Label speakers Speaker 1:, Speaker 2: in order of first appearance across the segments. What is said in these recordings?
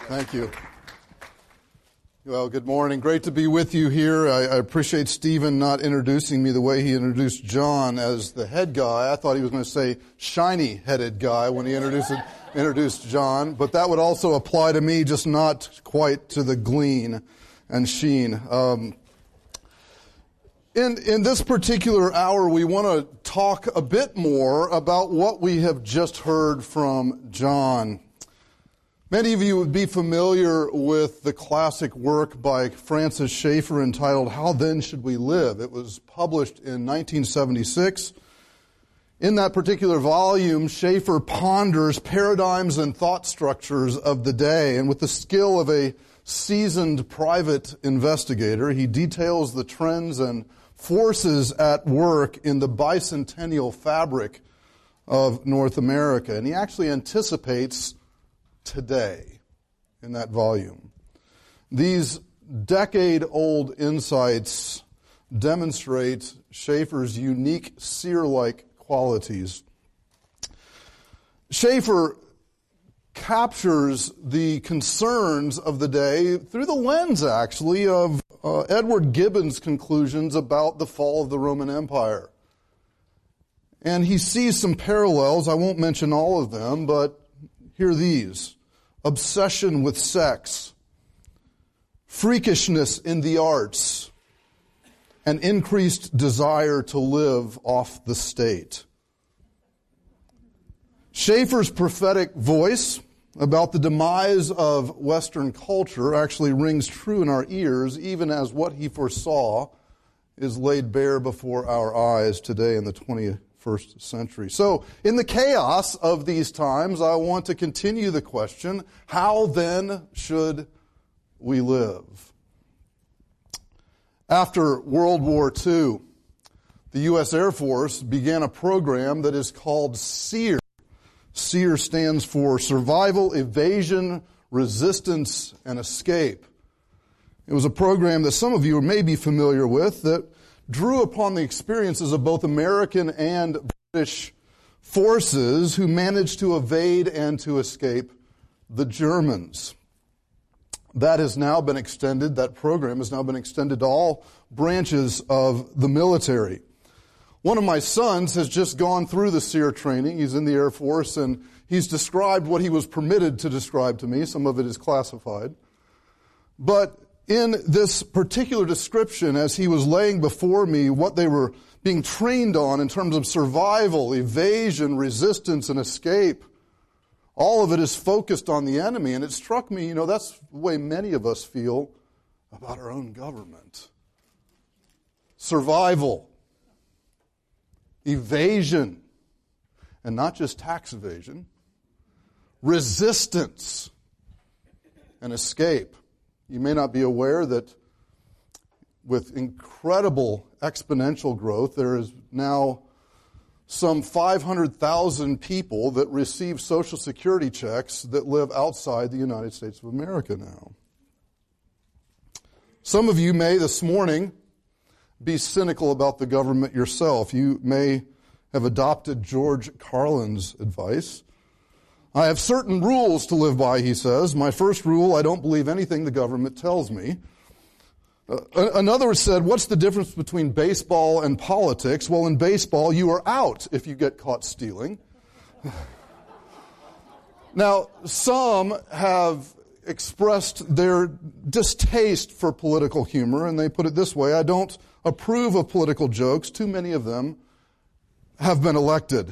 Speaker 1: Thank you. Well, good morning. Great to be with you here. I appreciate Stephen not introducing me the way he introduced John as the head guy. I thought he was going to say shiny-headed guy when he introduced John, but that would also apply to me, just not quite to the gleam and sheen. In this particular hour, we want to talk a bit more about what we have just heard from John. Many of you would be familiar with the classic work by Francis Schaeffer entitled How Then Should We Live? It was published in 1976. In that particular volume, Schaeffer ponders paradigms and thought structures of the day, and with the skill of a seasoned private investigator, he details the trends and forces at work in the bicentennial fabric of North America. And he actually anticipates today in that volume. These decade-old insights demonstrate Schaeffer's unique seer-like qualities. Schaeffer captures the concerns of the day through the lens, actually, of Edward Gibbon's conclusions about the fall of the Roman Empire. And he sees some parallels. I won't mention all of them, but here are these. Obsession with sex, freakishness in the arts, and increased desire to live off the state. Schaeffer's prophetic voice about the demise of Western culture actually rings true in our ears, even as what he foresaw is laid bare before our eyes today in the 21st century. So, in the chaos of these times, I want to continue the question, how then should we live? After World War II, the U.S. Air Force began a program that is called SEER. SEER stands for Survival, Evasion, Resistance, and Escape. It was a program that some of you may be familiar with that drew upon the experiences of both American and British forces who managed to evade and to escape the Germans. That program has now been extended to all branches of the military. One of my sons has just gone through the SEER training. He's in the Air Force, and he's described what he was permitted to describe to me. Some of it is classified. But in this particular description, as he was laying before me what they were being trained on in terms of survival, evasion, resistance, and escape, all of it is focused on the enemy. And it struck me, that's the way many of us feel about our own government. Survival, evasion, and not just tax evasion, resistance, and escape. You may not be aware that with incredible exponential growth, there is now some 500,000 people that receive Social Security checks that live outside the United States of America now. Some of you may this morning be cynical about the government yourself. You may have adopted George Carlin's advice. I have certain rules to live by, he says. My first rule, I don't believe anything the government tells me. Another said, what's the difference between baseball and politics? Well, in baseball, you are out if you get caught stealing. Now, some have expressed their distaste for political humor, and they put it this way: I don't approve of political jokes. Too many of them have been elected.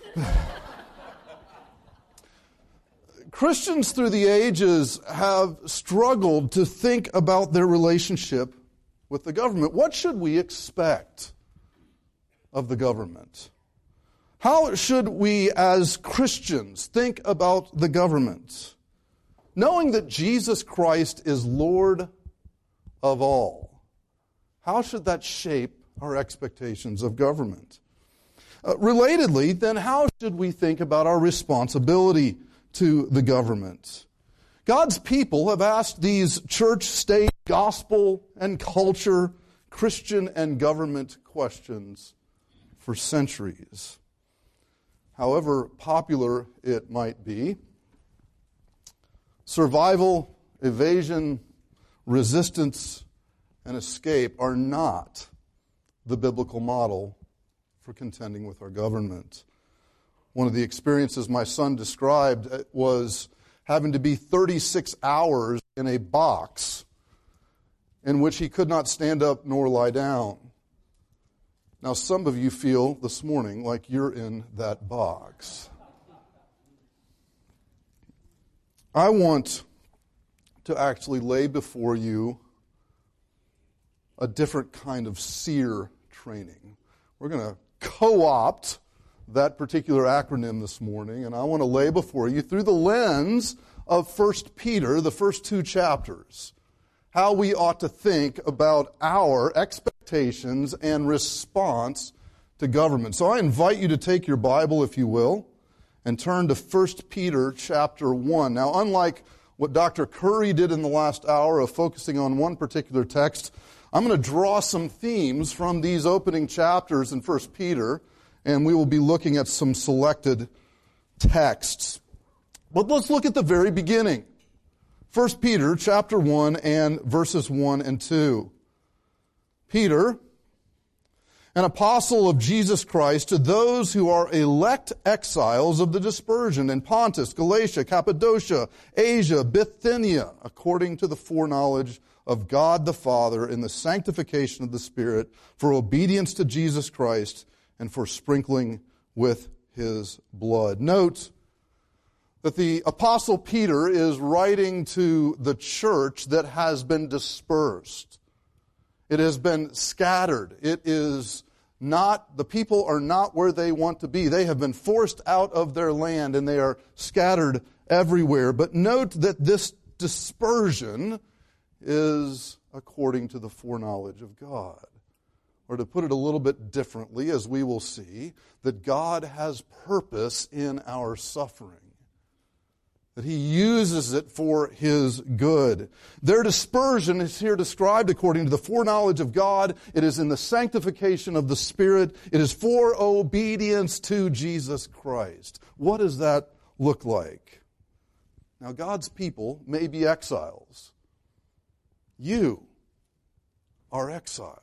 Speaker 1: Christians through the ages have struggled to think about their relationship with the government. What should we expect of the government? How should we as Christians think about the government? Knowing that Jesus Christ is Lord of all, how should that shape our expectations of government? Relatedly, then, how should we think about our responsibility to the government? God's people have asked these church, state, gospel, and culture, Christian and government questions for centuries. However popular it might be, Survival, evasion, resistance, and escape are not the biblical model for contending with our government. One of the experiences my son described was having to be 36 hours in a box in which he could not stand up nor lie down. Now, some of you feel this morning like you're in that box. I want to actually lay before you a different kind of SEER training. We're going to co-opt that particular acronym this morning, and I want to lay before you through the lens of 1 Peter, the first 2 chapters, how we ought to think about our expectations and response to government. So I invite you to take your Bible, if you will, and turn to 1 Peter chapter 1. Now, unlike what Dr. Curry did in the last hour of focusing on one particular text, I'm going to draw some themes from these opening chapters in 1 Peter, and we will be looking at some selected texts. But let's look at the very beginning. 1 Peter chapter 1 and verses 1 and 2. Peter, an apostle of Jesus Christ, to those who are elect exiles of the dispersion in Pontus, Galatia, Cappadocia, Asia, Bithynia, according to the foreknowledge of God the Father in the sanctification of the Spirit, for obedience to Jesus Christ and for sprinkling with His blood. Note that the apostle Peter is writing to the church that has been dispersed. It has been scattered. It is not, the people are not where they want to be. They have been forced out of their land and they are scattered everywhere. But note that this dispersion is according to the foreknowledge of God. Or to put it a little bit differently, as we will see, that God has purpose in our suffering. That He uses it for His good. Their dispersion is here described according to the foreknowledge of God. It is in the sanctification of the Spirit. It is for obedience to Jesus Christ. What does that look like? Now, God's people may be exiles. You are exiles.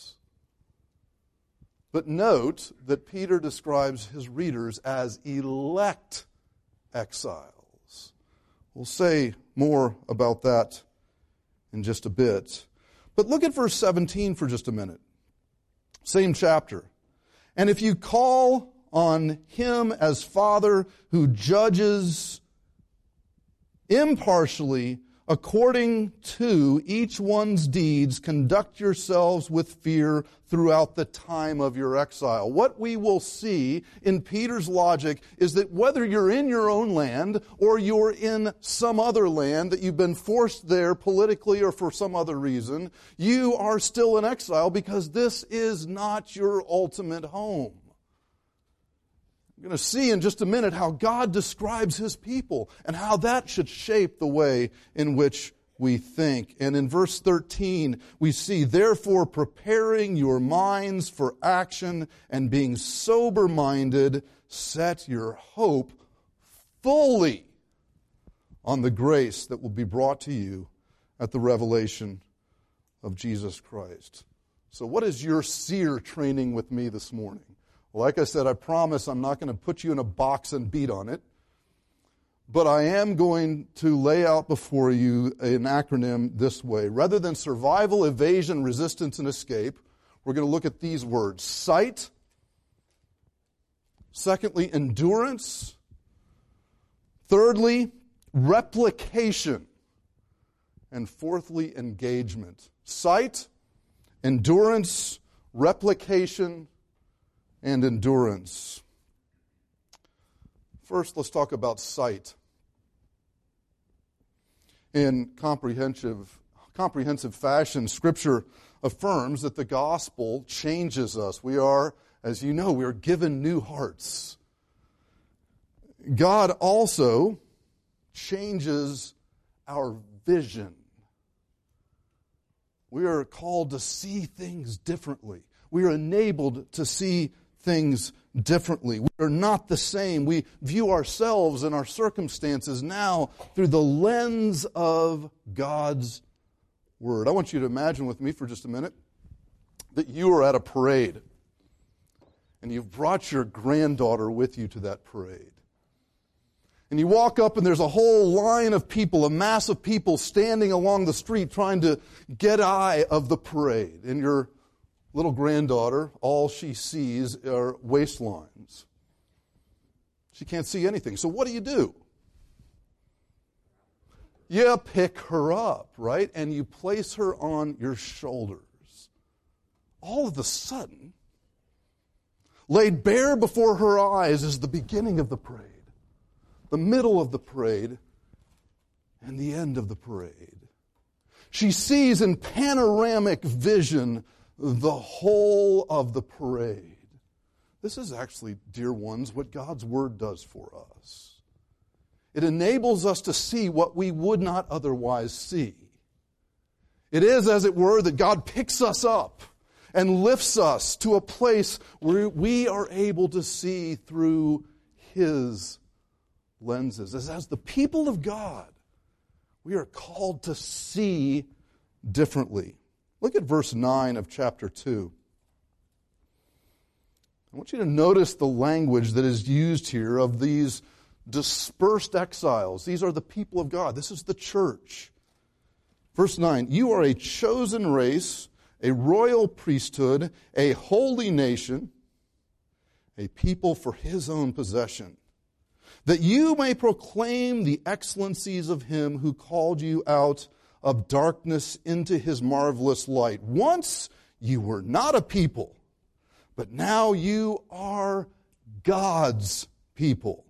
Speaker 1: But note that Peter describes his readers as elect exiles. We'll say more about that in just a bit. But look at verse 17 for just a minute. Same chapter. And if you call on Him as Father who judges impartially according to each one's deeds, conduct yourselves with fear throughout the time of your exile. What we will see in Peter's logic is that whether you're in your own land or you're in some other land that you've been forced there politically or for some other reason, you are still in exile because this is not your ultimate home. We're going to see in just a minute how God describes His people and how that should shape the way in which we think. And in verse 13, we see, therefore, preparing your minds for action and being sober-minded, set your hope fully on the grace that will be brought to you at the revelation of Jesus Christ. So what is your SEER training with me this morning? Like I said, I promise I'm not going to put you in a box and beat on it. But I am going to lay out before you an acronym this way. Rather than survival, evasion, resistance, and escape, we're going to look at these words. Sight. Secondly, endurance. Thirdly, replication. And fourthly, engagement. Sight, endurance, replication, and endurance. First, let's talk about sight. In comprehensive fashion, Scripture affirms that the gospel changes us. We are, as you know, we are given new hearts. God also changes our vision. We are called to see things differently. We are enabled to see things differently. We are not the same. We view ourselves and our circumstances now through the lens of God's Word. I want you to imagine with me for just a minute that you are at a parade and you've brought your granddaughter with you to that parade. And you walk up and there's a whole line of people, a mass of people standing along the street trying to get eye of the parade. And your little granddaughter, all she sees are waistlines. She can't see anything. So what do? You pick her up, right? And you place her on your shoulders. All of a sudden, laid bare before her eyes is the beginning of the parade, the middle of the parade, and the end of the parade. She sees in panoramic vision the whole of the parade. This is actually, dear ones, what God's Word does for us. It enables us to see what we would not otherwise see. It is, as it were, that God picks us up and lifts us to a place where we are able to see through His lenses. As the people of God, we are called to see differently. Look at verse 9 of chapter 2. I want you to notice the language that is used here of these dispersed exiles. These are the people of God. This is the church. Verse 9, you are a chosen race, a royal priesthood, a holy nation, a people for His own possession, that you may proclaim the excellencies of Him who called you out of darkness into His marvelous light. Once you were not a people, but now you are God's people.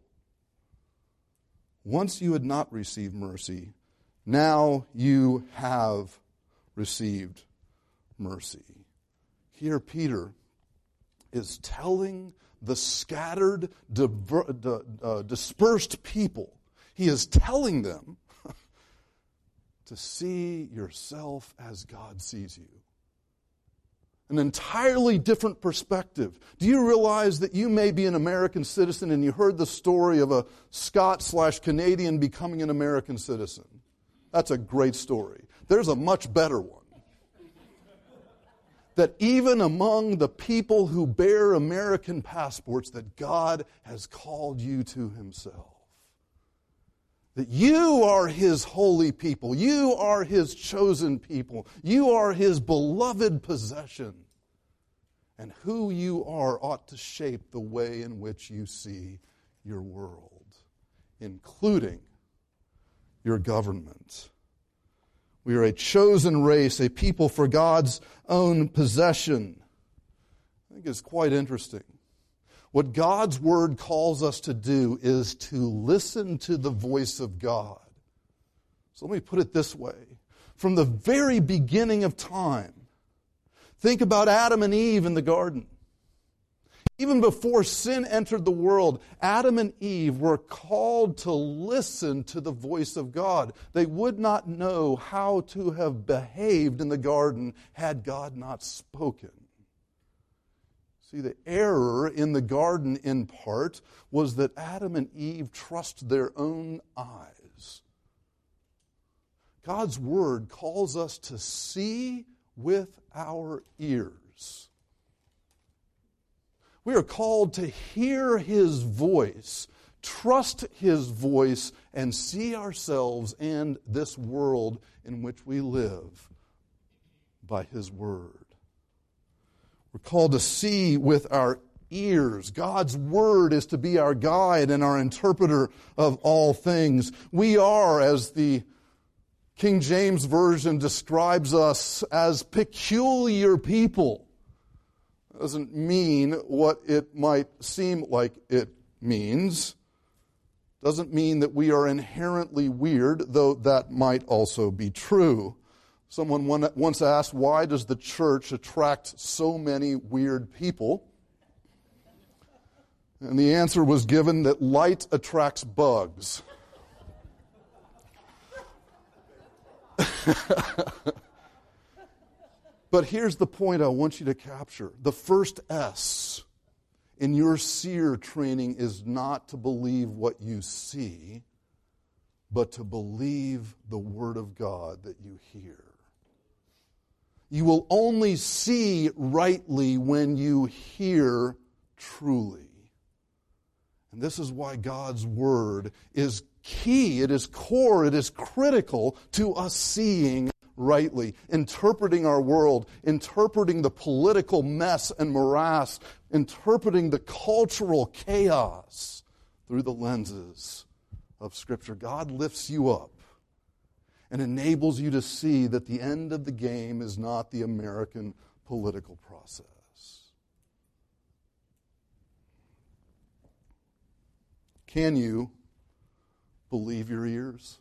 Speaker 1: Once you had not received mercy, now you have received mercy. Here Peter is telling the scattered, dispersed people, he is telling them to see yourself as God sees you. An entirely different perspective. Do you realize that you may be an American citizen and you heard the story of a Scot/Canadian becoming an American citizen? That's a great story. There's a much better one. That even among the people who bear American passports, that God has called you to Himself. That you are His holy people. You are His chosen people. You are His beloved possession. And who you are ought to shape the way in which you see your world, including your government. We are a chosen race, a people for God's own possession. I think it's quite interesting. What God's Word calls us to do is to listen to the voice of God. So let me put it this way. From the very beginning of time, think about Adam and Eve in the garden. Even before sin entered the world, Adam and Eve were called to listen to the voice of God. They would not know how to have behaved in the garden had God not spoken. See, the error in the garden, in part, was that Adam and Eve trusted their own eyes. God's Word calls us to see with our ears. We are called to hear His voice, trust His voice, and see ourselves and this world in which we live by His Word. We're called to see with our ears. God's Word is to be our guide and our interpreter of all things. We are, as the King James Version describes us, as peculiar people. Doesn't mean what it might seem like it means. Doesn't mean that we are inherently weird, though that might also be true. Someone once asked, why does the church attract so many weird people? And the answer was given that light attracts bugs. But here's the point I want you to capture. The first S in your seer training is not to believe what you see, but to believe the Word of God that you hear. You will only see rightly when you hear truly. And this is why God's Word is key, it is core, it is critical to us seeing rightly, interpreting our world, interpreting the political mess and morass, interpreting the cultural chaos through the lenses of Scripture. God lifts you up and enables you to see that the end of the game is not the American political process. Can you believe your ears?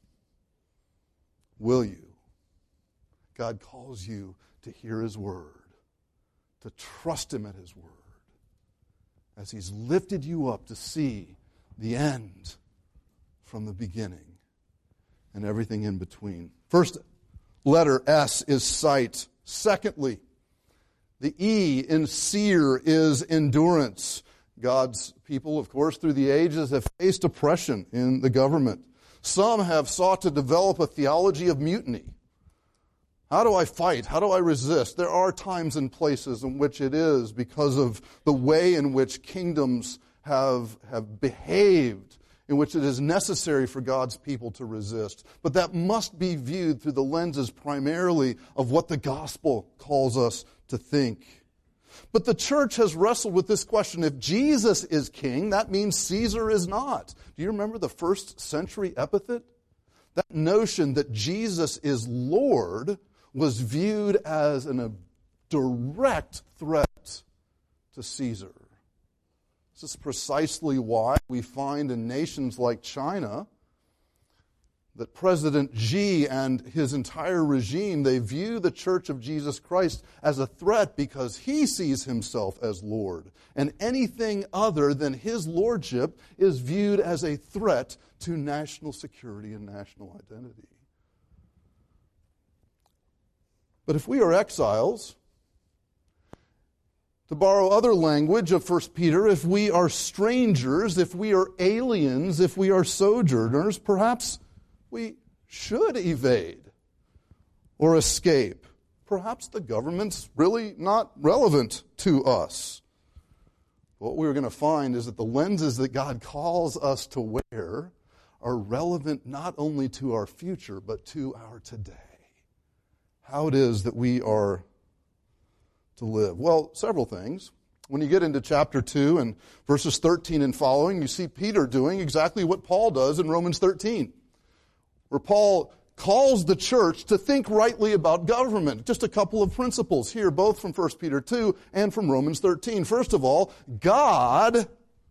Speaker 1: Will you? God calls you to hear His Word, to trust Him at His Word, as He's lifted you up to see the end from the beginning and everything in between. First letter, S, is sight. Secondly, the E in seer is endurance. God's people, of course, through the ages have faced oppression in the government. Some have sought to develop a theology of mutiny. How do I fight? How do I resist? There are times and places in which it is because of the way in which kingdoms have behaved, in which it is necessary for God's people to resist. But that must be viewed through the lenses primarily of what the gospel calls us to think. But the church has wrestled with this question. If Jesus is king, that means Caesar is not. Do you remember the first century epithet? That notion that Jesus is Lord was viewed as a direct threat to Caesar. This is precisely why we find in nations like China that President Xi and his entire regime, they view the Church of Jesus Christ as a threat because he sees himself as Lord. And anything other than his lordship is viewed as a threat to national security and national identity. But if we are exiles, to borrow other language of 1 Peter, if we are strangers, if we are aliens, if we are sojourners, perhaps we should evade or escape. Perhaps the government's really not relevant to us. What we're going to find is that the lenses that God calls us to wear are relevant not only to our future, but to our today. How it is that we are to live. Well, several things. When you get into chapter 2 and verses 13 and following, you see Peter doing exactly what Paul does in Romans 13, where Paul calls the church to think rightly about government. Just a couple of principles here, both from 1 Peter 2 and from Romans 13. First of all, God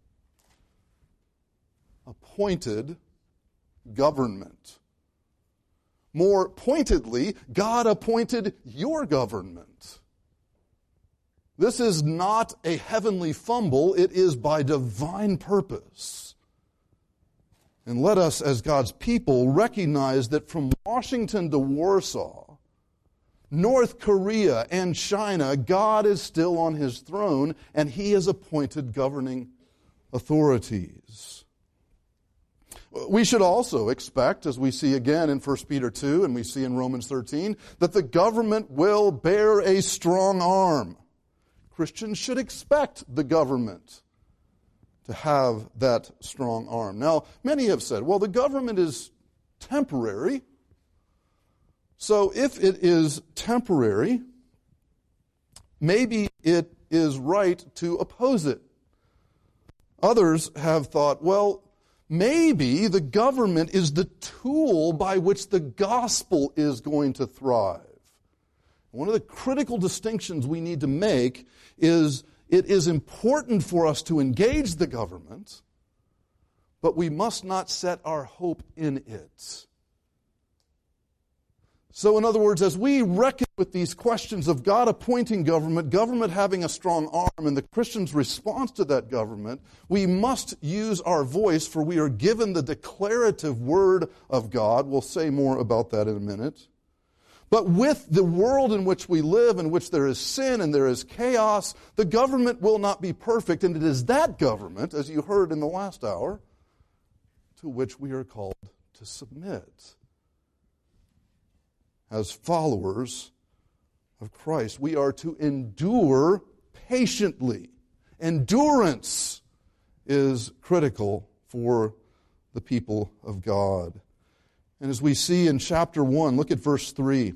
Speaker 1: appointed government. More pointedly, God appointed your government. This is not a heavenly fumble, it is by divine purpose. And let us, as God's people, recognize that from Washington to Warsaw, North Korea and China, God is still on His throne, and He has appointed governing authorities. We should also expect, as we see again in 1 Peter 2 and we see in Romans 13, that the government will bear a strong arm. Christians should expect the government to have that strong arm. Now, many have said, well, the government is temporary. So if it is temporary, maybe it is right to oppose it. Others have thought, well, maybe the government is the tool by which the gospel is going to thrive. One of the critical distinctions we need to make is it is important for us to engage the government, but we must not set our hope in it. So, in other words, as we reckon with these questions of God appointing government, government having a strong arm, and the Christian's response to that government, we must use our voice, for we are given the declarative word of God. We'll say more about that in a minute. But with the world in which we live, in which there is sin and there is chaos, the government will not be perfect. And it is that government, as you heard in the last hour, to which we are called to submit. As followers of Christ, we are to endure patiently. Endurance is critical for the people of God. And as we see in chapter 1, look at verse 3.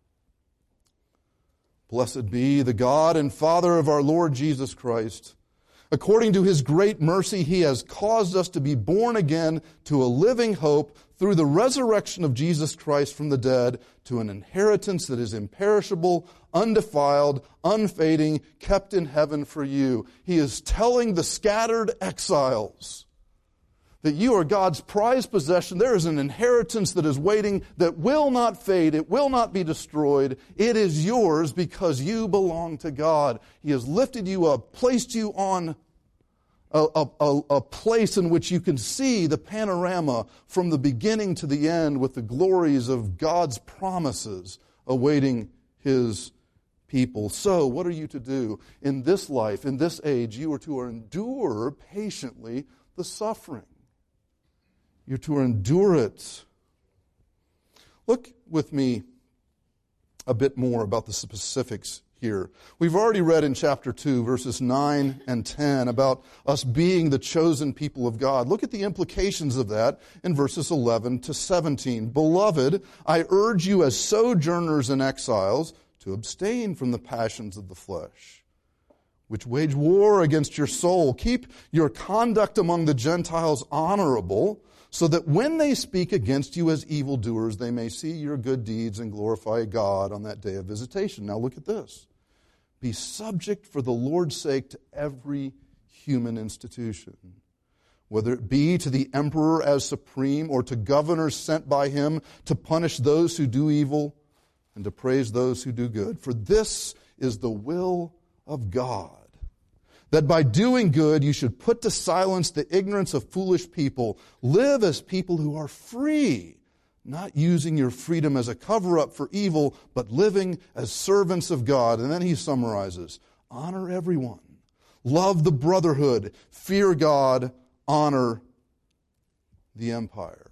Speaker 1: Blessed be the God and Father of our Lord Jesus Christ. According to His great mercy, He has caused us to be born again to a living hope through the resurrection of Jesus Christ from the dead, to an inheritance that is imperishable, undefiled, unfading, kept in heaven for you. He is telling the scattered exiles that you are God's prized possession. There is an inheritance that is waiting, that will not fade. It will not be destroyed. It is yours because you belong to God. He has lifted you up, placed you on a place in which you can see the panorama from the beginning to the end with the glories of God's promises awaiting His people. So, what are you to do? In this life, in this age, you are to endure patiently the suffering. You're to endure it. Look with me a bit more about the specifics here. We've already read in chapter 2, verses 9 and 10, about us being the chosen people of God. Look at the implications of that in verses 11 to 17. Beloved, I urge you as sojourners and exiles to abstain from the passions of the flesh, which wage war against your soul. Keep your conduct among the Gentiles honorable, so that when they speak against you as evildoers, they may see your good deeds and glorify God on that day of visitation. Now look at this. Be subject for the Lord's sake to every human institution, whether it be to the emperor as supreme or to governors sent by him to punish those who do evil and to praise those who do good. For this is the will of God, that by doing good you should put to silence the ignorance of foolish people. Live as people who are free, not using your freedom as a cover-up for evil, but living as servants of God. And then he summarizes, honor everyone, love the brotherhood, fear God, honor the empire.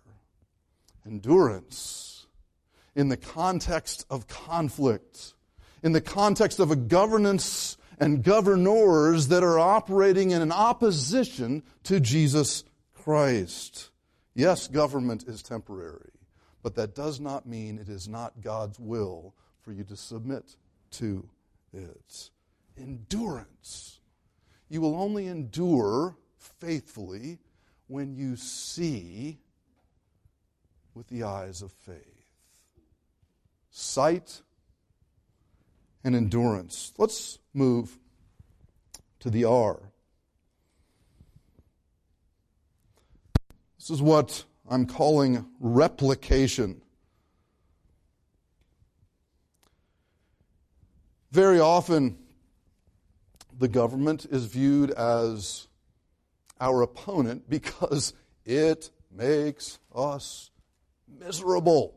Speaker 1: Endurance in the context of conflict, in the context of a governance and governors that are operating in an opposition to Jesus Christ. Yes, government is temporary, but that does not mean it is not God's will for you to submit to it. Endurance. You will only endure faithfully when you see with the eyes of faith. Sight and endurance. Let's move to the R. This is what I'm calling replication. Very often, the government is viewed as our opponent because it makes us miserable.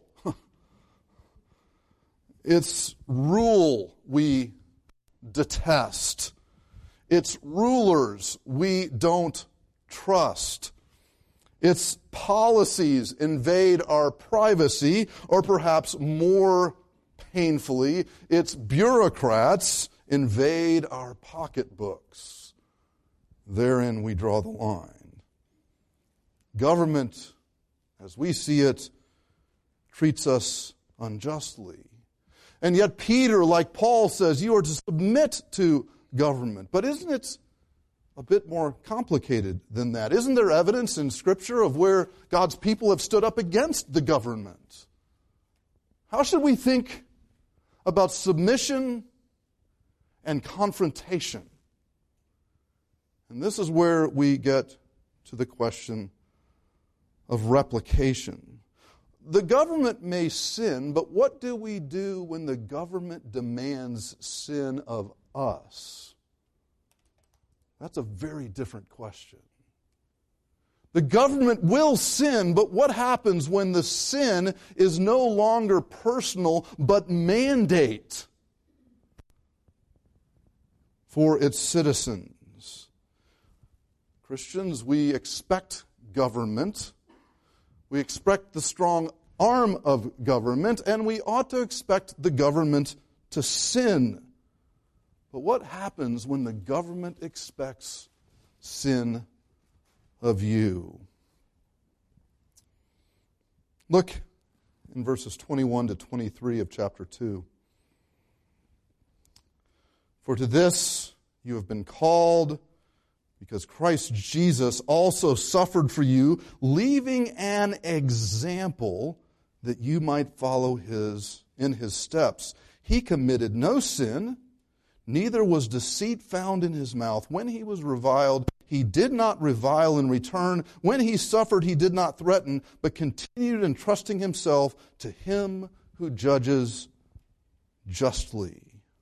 Speaker 1: It's rule we detest. Its rulers we don't trust. Its policies invade our privacy, or perhaps more painfully, its bureaucrats invade our pocketbooks. Therein we draw the line. Government, as we see it, treats us unjustly. And yet Peter, like Paul, says you are to submit to government. But isn't it a bit more complicated than that? Isn't there evidence in Scripture of where God's people have stood up against the government? How should we think about submission and confrontation? And this is where we get to the question of replication. The government may sin, but what do we do when the government demands sin of us? That's a very different question. The government will sin, but what happens when the sin is no longer personal but mandate for its citizens? Christians, we expect government. We expect the strong arm of government, and we ought to expect the government to sin. But what happens when the government expects sin of you? Look in verses 21 to 23 of chapter 2. For to this you have been called, because Christ Jesus also suffered for you, leaving an example that you might follow in his steps. He committed no sin, neither was deceit found in his mouth. When he was reviled, he did not revile in return. When he suffered, he did not threaten, but continued entrusting himself to him who judges justly.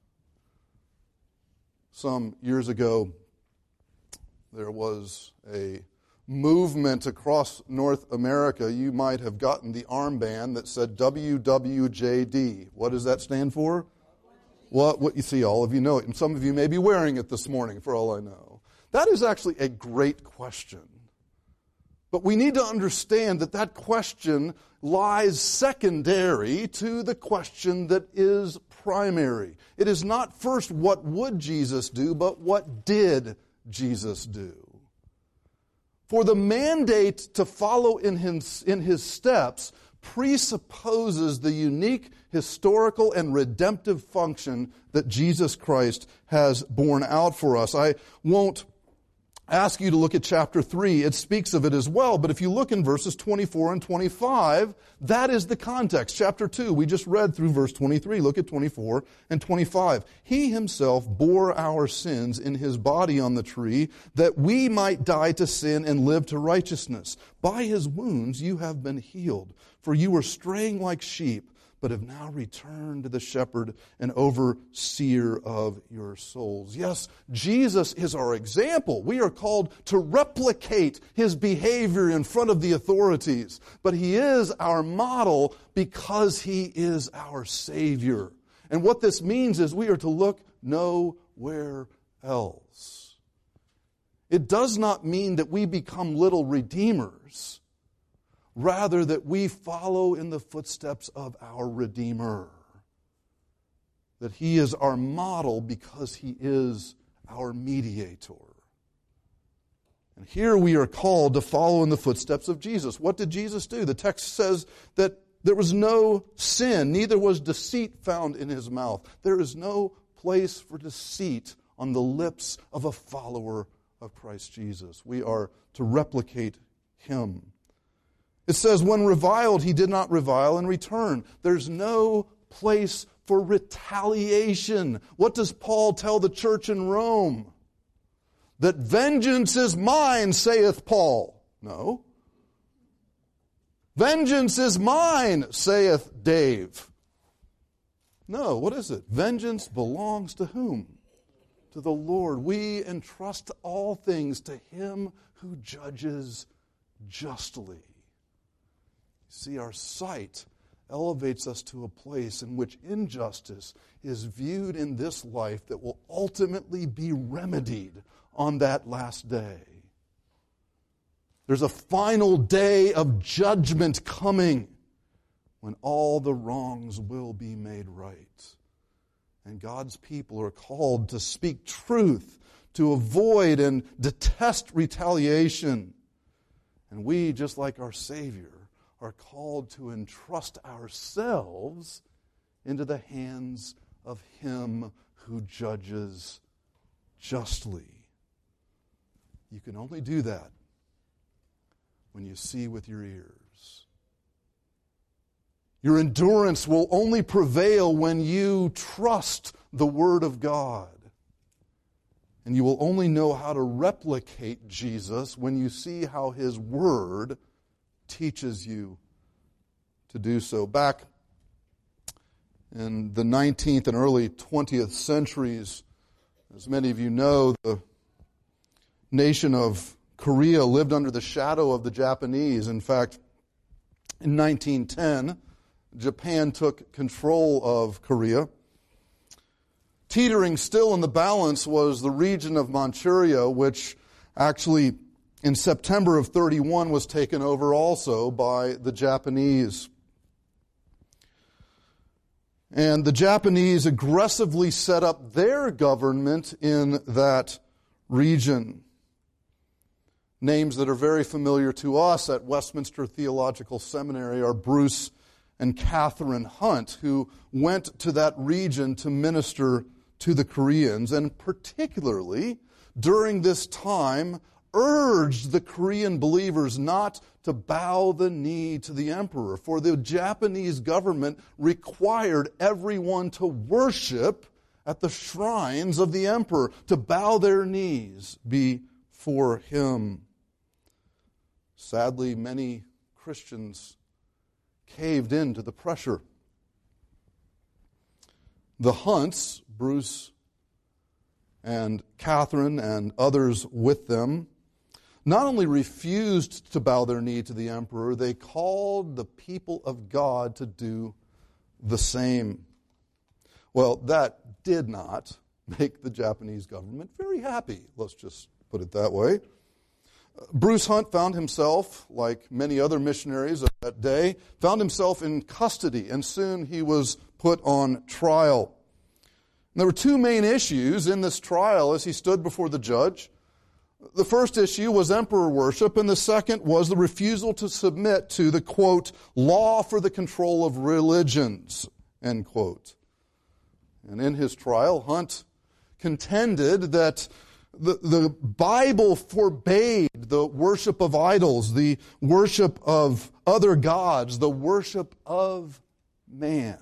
Speaker 1: Some years ago, there was a movement across North America. You might have gotten the armband that said WWJD. What does that stand for? What you see, all of you know it, and some of you may be wearing it this morning, for all I know. That is actually a great question. But we need to understand that that question lies secondary to the question that is primary. It is not first what would Jesus do, but what did Jesus do? For the mandate to follow in his steps presupposes the unique historical and redemptive function that Jesus Christ has borne out for us. I won't ask you to look at chapter 3. It speaks of it as well. But if you look in verses 24 and 25, that is the context. Chapter 2, we just read through verse 23. Look at 24 and 25. He himself bore our sins in his body on the tree, that we might die to sin and live to righteousness. By his wounds you have been healed. For you were straying like sheep, but have now returned to the shepherd and overseer of your souls. Yes, Jesus is our example. We are called to replicate his behavior in front of the authorities. But he is our model because he is our Savior. And what this means is we are to look nowhere else. It does not mean that we become little redeemers. Rather, that we follow in the footsteps of our Redeemer. That he is our model because he is our mediator. And here we are called to follow in the footsteps of Jesus. What did Jesus do? The text says that there was no sin, neither was deceit found in his mouth. There is no place for deceit on the lips of a follower of Christ Jesus. We are to replicate him. It says, when reviled, he did not revile in return. There's no place for retaliation. What does Paul tell the church in Rome? That vengeance is mine, saith Paul. No. Vengeance is mine, saith Dave. No, what is it? Vengeance belongs to whom? To the Lord. We entrust all things to him who judges justly. See, our sight elevates us to a place in which injustice is viewed in this life that will ultimately be remedied on that last day. There's a final day of judgment coming when all the wrongs will be made right. And God's people are called to speak truth, to avoid and detest retaliation. And we, just like our Savior, are called to entrust ourselves into the hands of him who judges justly. You can only do that when you see with your ears. Your endurance will only prevail when you trust the Word of God. And you will only know how to replicate Jesus when you see how his Word teaches you to do so. Back in the 19th and early 20th centuries, as many of you know, the nation of Korea lived under the shadow of the Japanese. In fact, in 1910, Japan took control of Korea. Teetering still in the balance was the region of Manchuria, which actually in September of 31 was taken over also by the Japanese. And the Japanese aggressively set up their government in that region. Names that are very familiar to us at Westminster Theological Seminary are Bruce and Catherine Hunt, who went to that region to minister to the Koreans, and particularly during this time urged the Korean believers not to bow the knee to the emperor, for the Japanese government required everyone to worship at the shrines of the emperor, to bow their knees before him. Sadly, many Christians caved into the pressure. The Hunts, Bruce and Catherine and others with them, not only refused to bow their knee to the emperor, they called the people of God to do the same. Well, that did not make the Japanese government very happy, let's just put it that way. Bruce Hunt found himself, like many other missionaries of that day, found himself in custody, and soon he was put on trial. And there were two main issues in this trial as he stood before the judge. The first issue was emperor worship, and the second was the refusal to submit to the, quote, law for the control of religions, end quote. And in his trial, Hunt contended that the Bible forbade the worship of idols, the worship of other gods, the worship of man.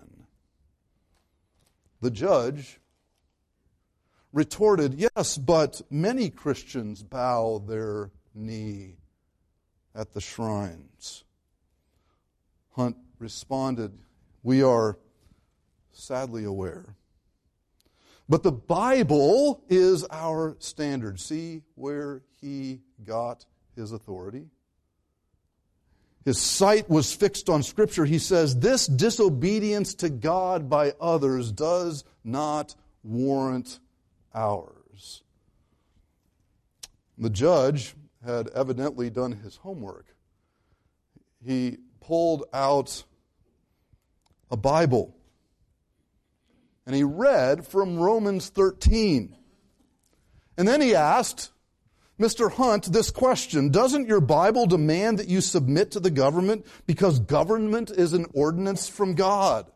Speaker 1: The judge retorted, yes, but many Christians bow their knee at the shrines. Hunt responded, we are sadly aware. But the Bible is our standard. See where he got his authority? His sight was fixed on Scripture. He says, this disobedience to God by others does not warrant ours. The judge had evidently done his homework. He pulled out a Bible and he read from Romans 13. And then he asked Mr. Hunt this question: doesn't your Bible demand that you submit to the government because government is an ordinance from God?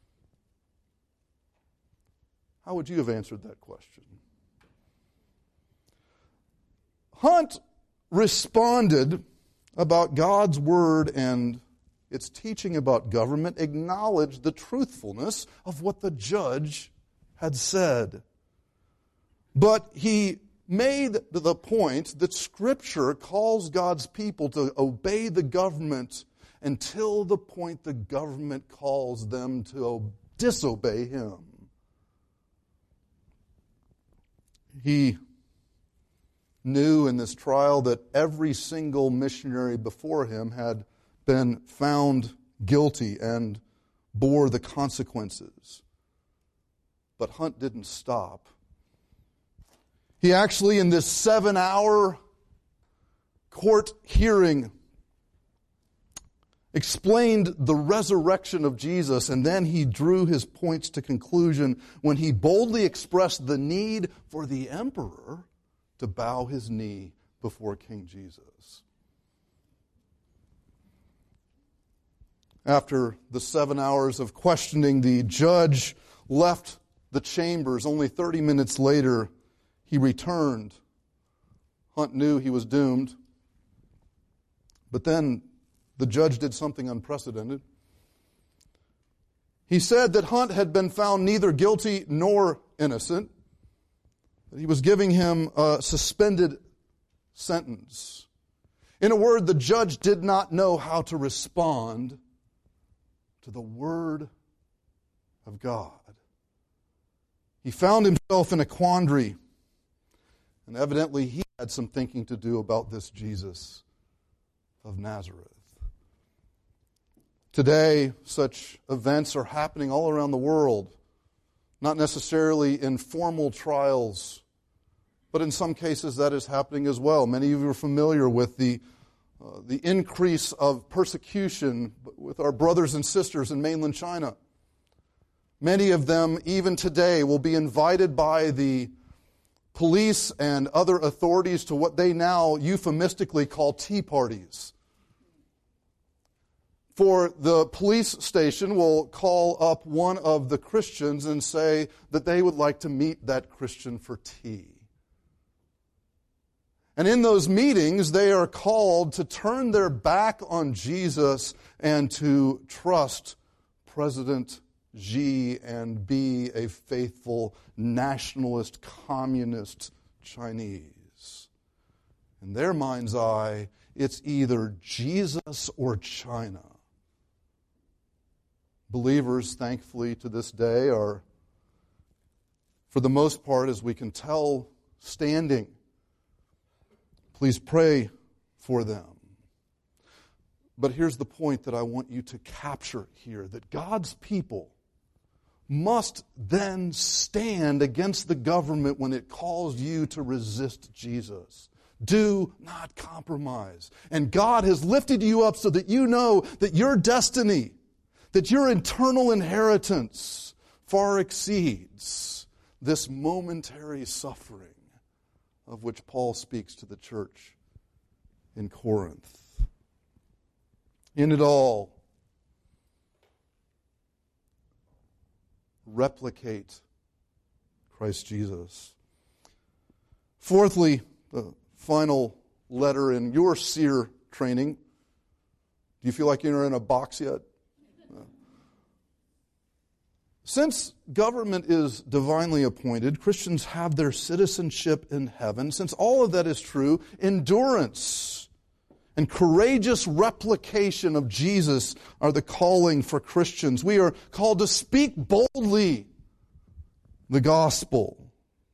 Speaker 1: How would you have answered that question? Hunt responded about God's Word and its teaching about government, acknowledged the truthfulness of what the judge had said. But he made the point that Scripture calls God's people to obey the government until the point the government calls them to disobey Him. He knew in this trial that every single missionary before him had been found guilty and bore the consequences. But Hunt didn't stop. He actually, in this 7-hour court hearing, explained the resurrection of Jesus, and then he drew his points to conclusion when he boldly expressed the need for the emperor to bow his knee before King Jesus. After the 7 hours of questioning, the judge left the chambers. Only 30 minutes later, he returned. Hunt knew he was doomed. But then the judge did something unprecedented. He said that Hunt had been found neither guilty nor innocent, that he was giving him a suspended sentence. In a word, the judge did not know how to respond to the Word of God. He found himself in a quandary. And evidently he had some thinking to do about this Jesus of Nazareth. Today, such events are happening all around the world, not necessarily in formal trials, but in some cases that is happening as well. Many of you are familiar with the increase of persecution with our brothers and sisters in mainland China. Many of them, even today, will be invited by the police and other authorities to what they now euphemistically call tea parties. For the police station will call up one of the Christians and say that they would like to meet that Christian for tea. And in those meetings, they are called to turn their back on Jesus and to trust President Xi and be a faithful nationalist, communist Chinese. In their mind's eye, it's either Jesus or China. Believers, thankfully, to this day are, for the most part, as we can tell, standing. Please pray for them. But here's the point that I want you to capture here, that God's people must then stand against the government when it calls you to resist Jesus. Do not compromise. And God has lifted you up so that you know that your destiny, that your eternal inheritance far exceeds this momentary suffering of which Paul speaks to the church in Corinth. In it all, replicate Christ Jesus. Fourthly, the final letter in your SEER training. Do you feel like you're in a box yet? Since government is divinely appointed, Christians have their citizenship in heaven. Since all of that is true, endurance and courageous replication of Jesus are the calling for Christians. We are called to speak boldly the gospel.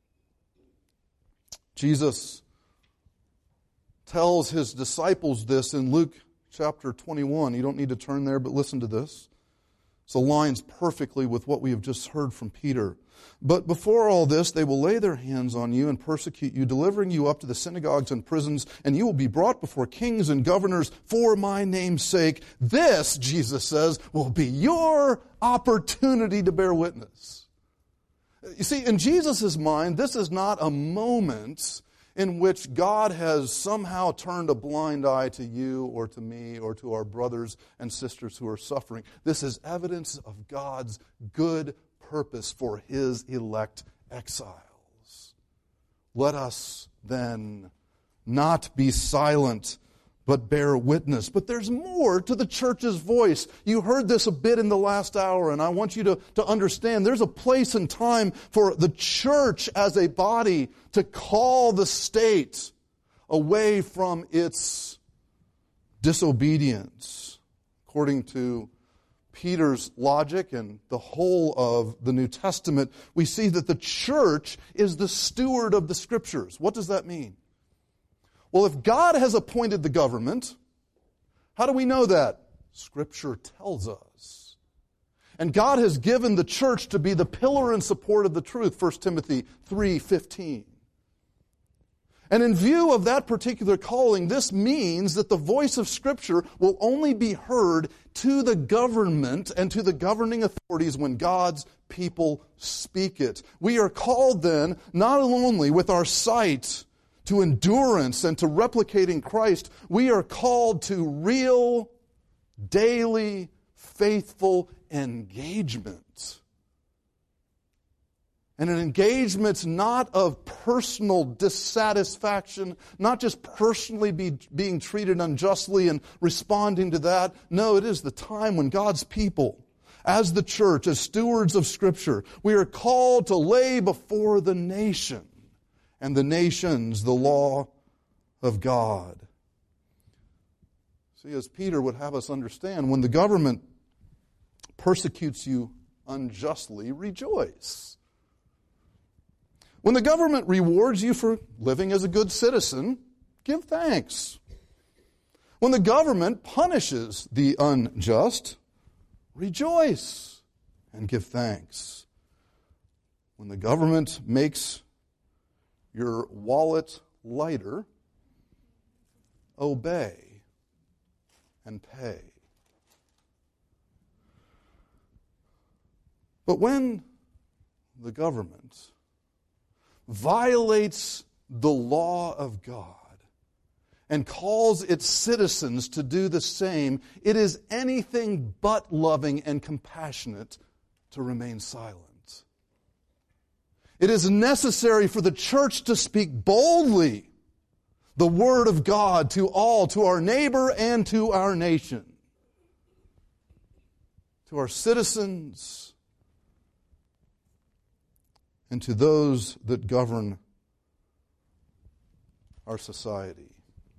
Speaker 1: Jesus tells his disciples this in Luke chapter 21. You don't need to turn there, but listen to this. It aligns perfectly with what we have just heard from Peter. But before all this, they will lay their hands on you and persecute you, delivering you up to the synagogues and prisons, and you will be brought before kings and governors for my name's sake. This, Jesus says, will be your opportunity to bear witness. You see, in Jesus' mind, this is not a moment in which God has somehow turned a blind eye to you or to me or to our brothers and sisters who are suffering. This is evidence of God's good purpose for his elect exiles. Let us then not be silent, but bear witness. But there's more to the church's voice. You heard this a bit in the last hour, and I want you to understand there's a place and time for the church as a body to call the state away from its disobedience. According to Peter's logic and the whole of the New Testament, we see that the church is the steward of the Scriptures. What does that mean? Well, if God has appointed the government, how do we know that? Scripture tells us. And God has given the church to be the pillar and support of the truth, 1 Timothy 3:15. And in view of that particular calling, this means that the voice of Scripture will only be heard to the government and to the governing authorities when God's people speak it. We are called then, not only with our sight to endurance and to replicating Christ, we are called to real, daily, faithful engagement. And an engagement not of personal dissatisfaction, not just personally being treated unjustly and responding to that. No, it is the time when God's people, as the church, as stewards of Scripture, we are called to lay before the nation and the nations the law of God. See, as Peter would have us understand, when the government persecutes you unjustly, rejoice. When the government rewards you for living as a good citizen, give thanks. When the government punishes the unjust, rejoice and give thanks. When the government makes your wallet lighter, obey and pay. But when the government violates the law of God and calls its citizens to do the same, it is anything but loving and compassionate to remain silent. It is necessary for the church to speak boldly the word of God to all, to our neighbor and to our nation, to our citizens, and to those that govern our society.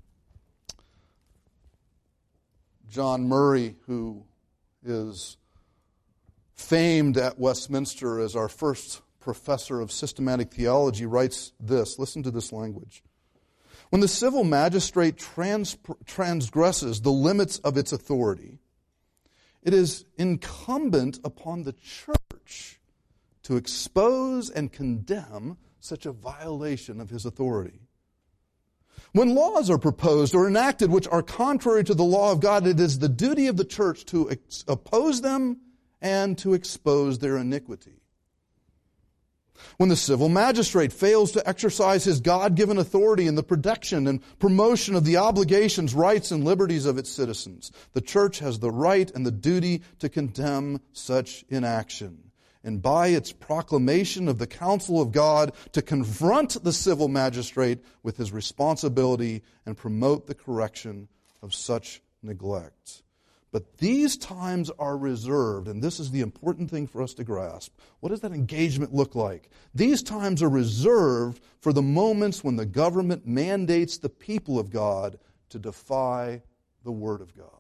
Speaker 1: John Murray, who is famed at Westminster as our first professor of systematic theology, writes this. Listen to this language. When the civil magistrate transgresses the limits of its authority, it is incumbent upon the church to expose and condemn such a violation of his authority. When laws are proposed or enacted which are contrary to the law of God, it is the duty of the church to oppose them and to expose their iniquity. When the civil magistrate fails to exercise his God-given authority in the protection and promotion of the obligations, rights, and liberties of its citizens, the church has the right and the duty to condemn such inaction, and by its proclamation of the counsel of God to confront the civil magistrate with his responsibility and promote the correction of such neglect. But these times are reserved, and this is the important thing for us to grasp. What does that engagement look like? These times are reserved for the moments when the government mandates the people of God to defy the Word of God.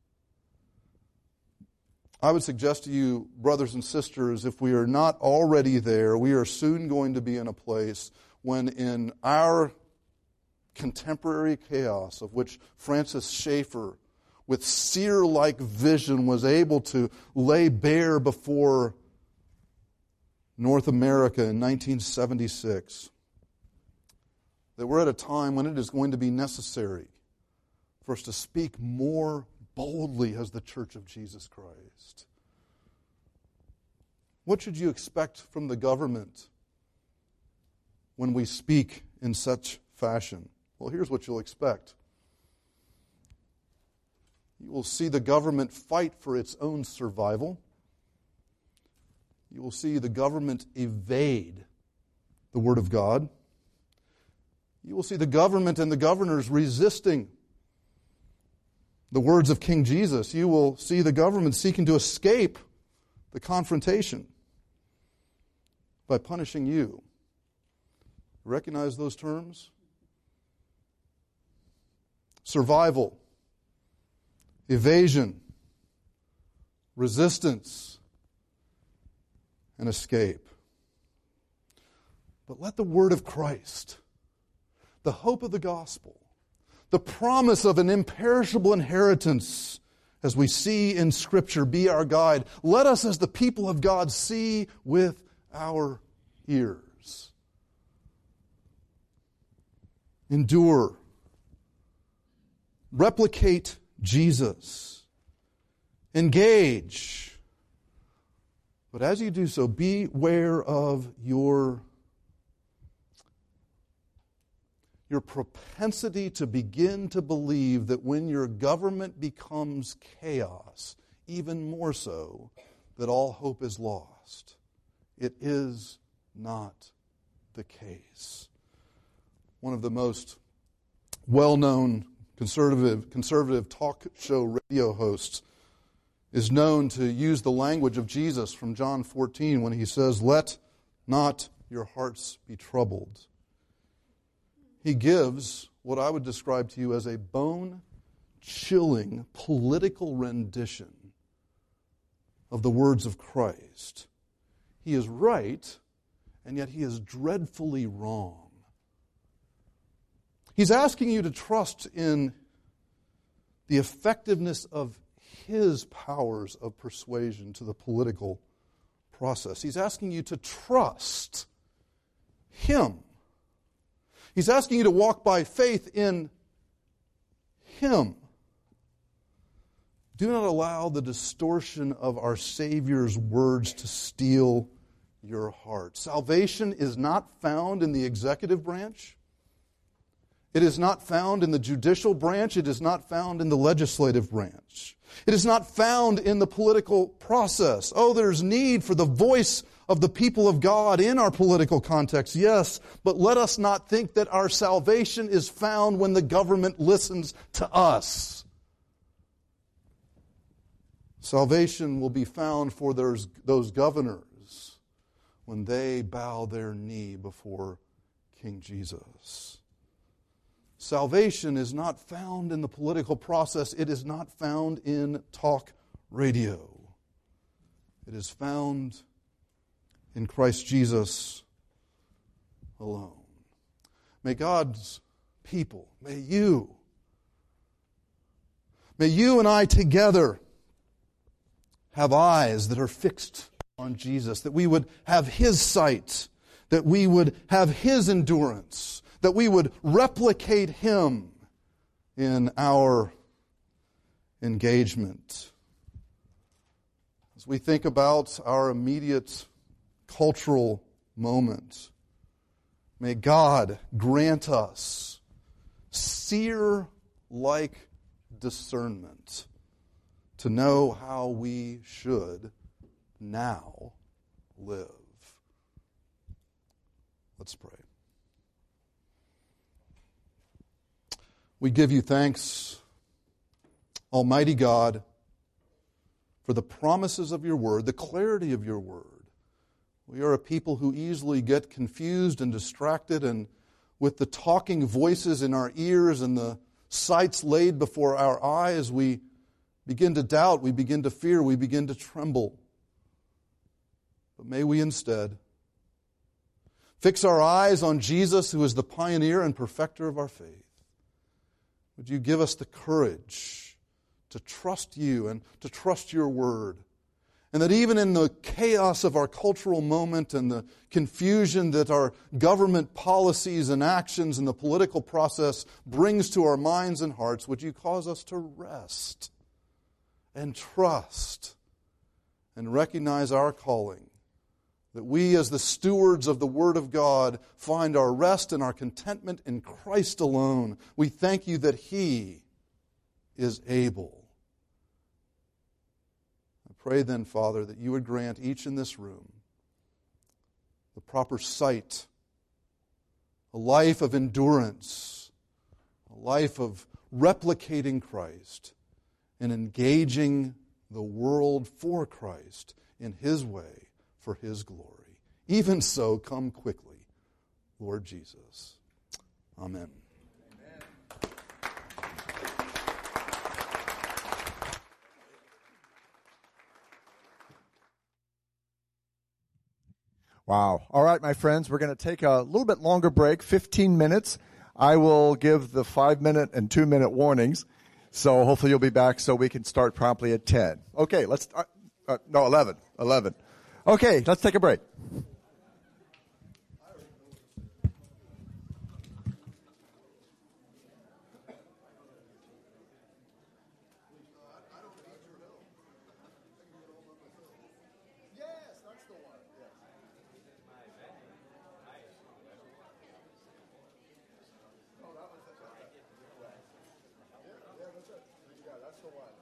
Speaker 1: I would suggest to you, brothers and sisters, if we are not already there, we are soon going to be in a place when in our contemporary chaos, of which Francis Schaeffer with seer-like vision was able to lay bare before North America in 1976, that we're at a time when it is going to be necessary for us to speak more boldly as the Church of Jesus Christ. What should you expect from the government when we speak in such fashion? Well, here's what you'll expect. You will see the government fight for its own survival. You will see the government evade the Word of God. You will see the government and the governors resisting the words of King Jesus. You will see the government seeking to escape the confrontation by punishing you. Recognize those terms? Survival, evasion, resistance, and escape. But let the word of Christ, the hope of the gospel, the promise of an imperishable inheritance, as we see in Scripture, be our guide. Let us, as the people of God, see with our ears. Endure. Replicate Jesus. Engage. But as you do so, beware of your propensity to begin to believe that when your government becomes chaos, even more so, that all hope is lost. It is not the case. One of the most well-known conservative talk show radio hosts is known to use the language of Jesus from John 14 when he says, "Let not your hearts be troubled." He gives what I would describe to you as a bone-chilling political rendition of the words of Christ. He is right, and yet he is dreadfully wrong. He's asking you to trust in the effectiveness of his powers of persuasion to the political process. He's asking you to trust him. He's asking you to walk by faith in him. Do not allow the distortion of our Savior's words to steal your heart. Salvation is not found in the executive branch. It is not found in the judicial branch. It is not found in the legislative branch. It is not found in the political process. Oh, there's need for the voice of the people of God in our political context, yes, but let us not think that our salvation is found when the government listens to us. Salvation will be found for those governors when they bow their knee before King Jesus. Salvation is not found in the political process. It is not found in talk radio. It is found in Christ Jesus alone. May God's people, may you and I together have eyes that are fixed on Jesus, that we would have his sight, that we would have his endurance, that we would replicate him in our engagement. As we think about our immediate cultural moment, may God grant us seer-like discernment to know how we should now live. Let's pray. We give you thanks, Almighty God, for the promises of your word, the clarity of your word. We are a people who easily get confused and distracted, and with the talking voices in our ears and the sights laid before our eyes, we begin to doubt, we begin to fear, we begin to tremble. But may we instead fix our eyes on Jesus, who is the pioneer and perfecter of our faith. Would you give us the courage to trust you and to trust your word? And that even in the chaos of our cultural moment and the confusion that our government policies and actions and the political process brings to our minds and hearts, would you cause us to rest and trust and recognize our calling, that we as the stewards of the Word of God find our rest and our contentment in Christ alone. We thank you that He is able. I pray then, Father, that you would grant each in this room the proper sight, a life of endurance, a life of replicating Christ and engaging the world for Christ in His way, for His glory. Even so, come quickly, Lord Jesus. Amen.
Speaker 2: Wow. All right, my friends, we're going to take a little bit longer break, 15 minutes. I will give the 5-minute and 2-minute warnings. So hopefully you'll be back so we can start promptly at 10. Okay, let's, 11. Okay, let's take a break. That's the one.